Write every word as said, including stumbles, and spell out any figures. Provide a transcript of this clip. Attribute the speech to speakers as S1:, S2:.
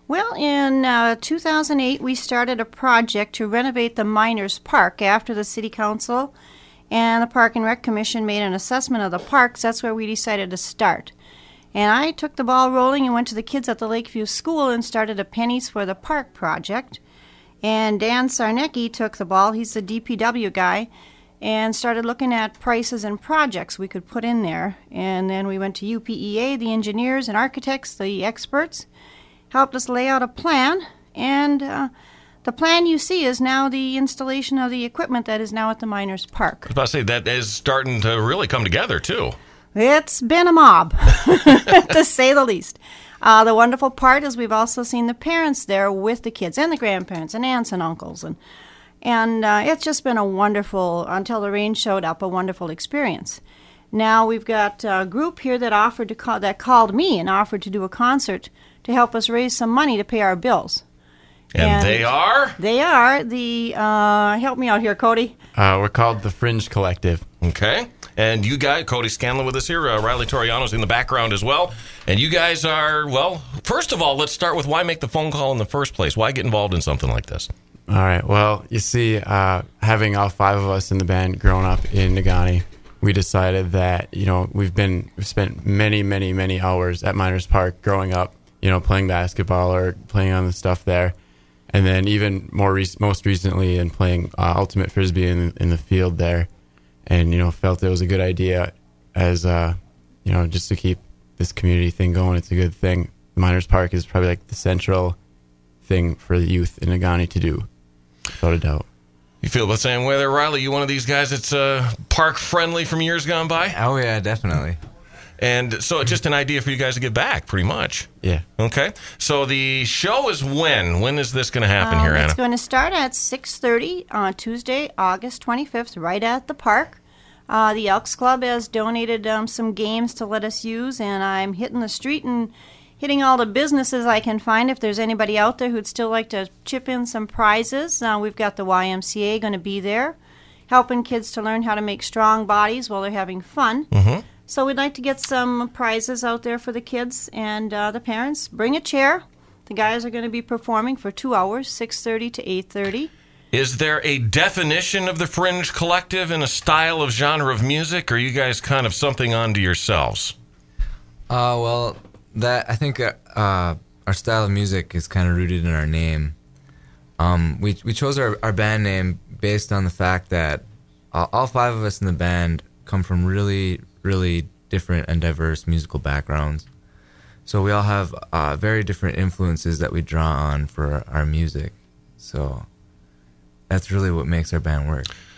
S1: Well, in uh, two thousand eight, we started a project to renovate the Miners Park after the City Council and the Park and Rec Commission made an assessment of the parks. That's where we decided to start. And I took the ball rolling and went to the kids at the Lakeview School and started a Pennies for the Park project. And Dan Sarnecki took the ball, he's the D P W guy, and started looking at prices and projects we could put in there. And then we went to U P E A, the engineers and architects, the experts, helped us lay out a plan, and uh, the plan you see is now the installation of the equipment that is now at the Miners Park.
S2: I was about to say, that is starting to really come together, too.
S1: It's been a mob, to say the least. Uh, the wonderful part is we've also seen the parents there with the kids and the grandparents and aunts and uncles. And, and uh, it's just been a wonderful, until the rain showed up, a wonderful experience. Now we've got a group here that offered to call, that called me and offered to do a concert to help us raise some money to pay our bills.
S2: And, and they are?
S1: They are the, uh, help me out here, Cody.
S3: Uh, we're called the Fringe Collective.
S2: Okay. And you guys, Cody Scanlon with us here, uh, Riley Toriano's in the background as well. And you guys are, well, first of all, let's start with why make the phone call in the first place? Why get involved in something like this?
S3: All right. Well, you see, uh, having all five of us in the band growing up in Negaunee, we decided that, you know, we've been, we've spent many, many, many hours at Miners Park growing up, you know, playing basketball or playing on the stuff there. And then even more, re- most recently in playing uh, Ultimate Frisbee in, in the field there. And, you know, felt it was a good idea as, uh, you know, just to keep this community thing going. It's a good thing. Miners Park is probably like the central thing for the youth in Negaunee to do, without a doubt.
S2: You feel the same way there, Riley? You one of these guys that's uh, park-friendly from years gone by?
S4: Oh, yeah, definitely.
S2: And so it's just an idea for you guys to get back, pretty much.
S3: Yeah.
S2: Okay. So the show is when? When is this going to happen
S1: um,
S2: here, Anna?
S1: It's going to start at six thirty on Tuesday, August twenty-fifth, right at the park. Uh, the Elks Club has donated um, some games to let us use, and I'm hitting the street and hitting all the businesses I can find. If there's anybody out there who'd still like to chip in some prizes, uh, we've got the Y M C A going to be there, helping kids to learn how to make strong bodies while they're having fun.
S2: Mm-hmm.
S1: So we'd like to get some prizes out there for the kids and uh, the parents. Bring a chair. The guys are going to be performing for two hours, six thirty to eight thirty.
S2: Is there a definition of the Fringe Collective in a style of genre of music, or are you guys kind of something unto yourselves?
S4: Uh, well, that I think uh, our style of music is kind of rooted in our name. Um, we we chose our, our band name based on the fact that uh, all five of us in the band come from really, really different and diverse musical backgrounds. So we all have uh, very different influences that we draw on for our music. So that's really what makes our band work.